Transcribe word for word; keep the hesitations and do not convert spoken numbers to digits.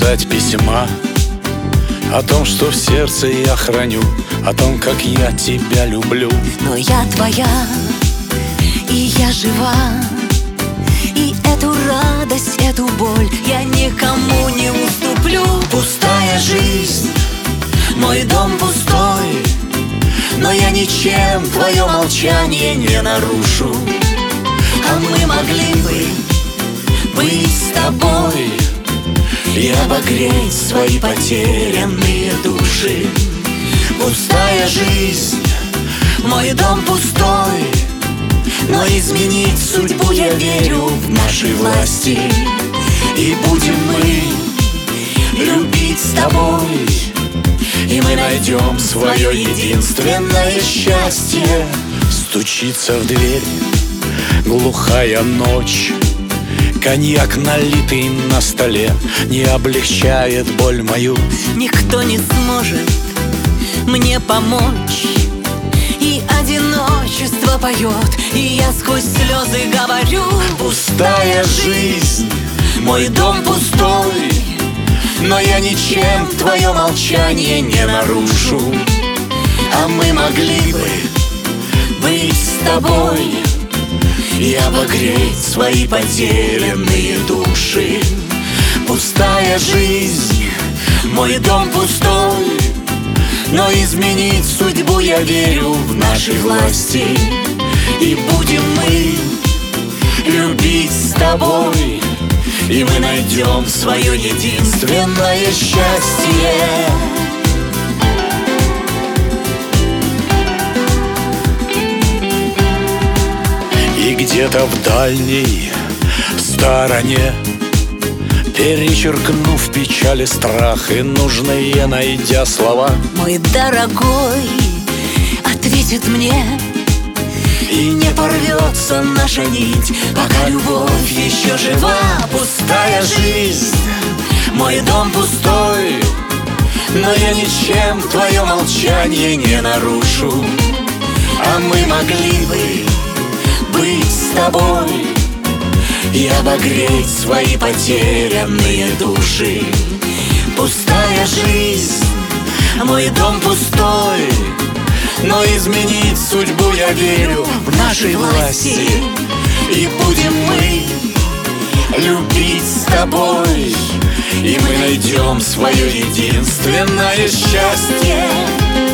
написать письма о том, что в сердце я храню, о том, как я тебя люблю. Но я твоя, и я жива, и эту радость, эту боль я никому не уступлю. Пустая жизнь, мой дом пустой, но я ничем твое молчание не нарушу. А мы могли бы быть с тобой и обогреть свои потерянные души. Пустая жизнь, мой дом пустой, но изменить судьбу я верю в нашей власти. И будем мы любить с тобой, и мы найдем свое единственное счастье. Стучится в дверь глухая ночь, коньяк, налитый на столе, не облегчает боль мою. Никто не сможет мне помочь, и одиночество поет, и я сквозь слезы говорю. Пустая жизнь, мой дом пустой, но я ничем твое молчание не нарушу. А мы могли бы быть с тобой и обогреть свои потерянные души. Пустая жизнь, мой дом пустой, но изменить судьбу я верю в нашей власти. И будем мы любить с тобой, и мы найдем свое единственное счастье. И где-то в дальней стороне, перечеркнув печаль и страх, и нужные найдя слова, мой дорогой ответит мне, и не порвется наша нить, пока любовь еще жива. Пустая жизнь, мой дом пустой, но я ничем твое молчание не нарушу. А мы могли бы быть с тобой и обогреть свои потерянные души. Пустая жизнь, мой дом пустой, но изменить судьбу я верю в нашей власти. И будем мы любить с тобой, и мы найдем свое единственное счастье.